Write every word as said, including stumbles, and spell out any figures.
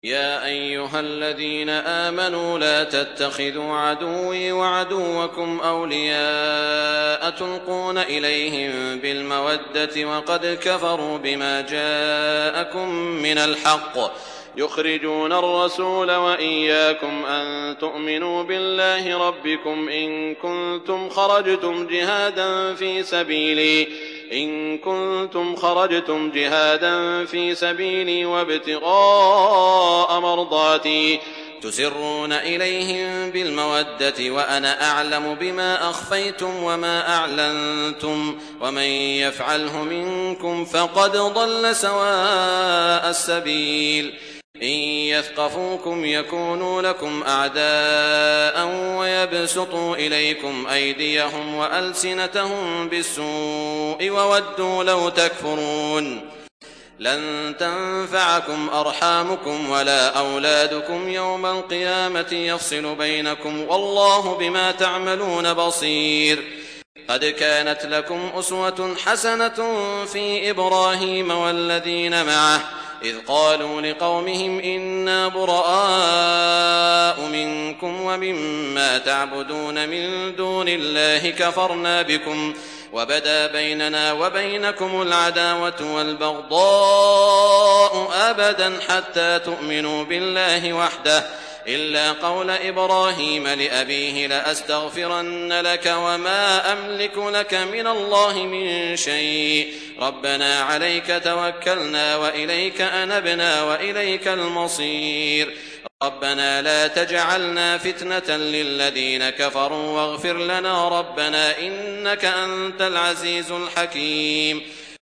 يا أيها الذين آمنوا لا تتخذوا عدوي وعدوكم أولياء تلقون إليهم بالمودة وقد كفروا بما جاءكم من الحق يخرجون الرسول وإياكم أن تؤمنوا بالله ربكم إن كنتم خرجتم جهادا في سبيلي إن كنتم خرجتم جهادا في سبيلي وابتغاء مرضاتي تسرون إليهم بالمودة وأنا أعلم بما أخفيتم وما أعلنتم ومن يفعله منكم فقد ضل سواء السبيل إن يثقفوكم يكونوا لكم أعداء ويبسطوا إليكم أيديهم وألسنتهم بالسوء وودوا لو تكفرون لن تنفعكم أرحامكم ولا أولادكم يوم القيامة يفصل بينكم والله بما تعملون بصير قد كانت لكم أسوة حسنة في إبراهيم والذين معه إذ قالوا لقومهم إنا براء منكم ومما تعبدون من دون الله كفرنا بكم وبدا بيننا وبينكم العداوة والبغضاء أبدا حتى تؤمنوا بالله وحده إلا قول إبراهيم لأبيه لأستغفرن لك وما أملك لك من الله من شيء ربنا عليك توكلنا وإليك أنبنا وإليك المصير ربنا لا تجعلنا فتنة للذين كفروا واغفر لنا ربنا إنك أنت العزيز الحكيم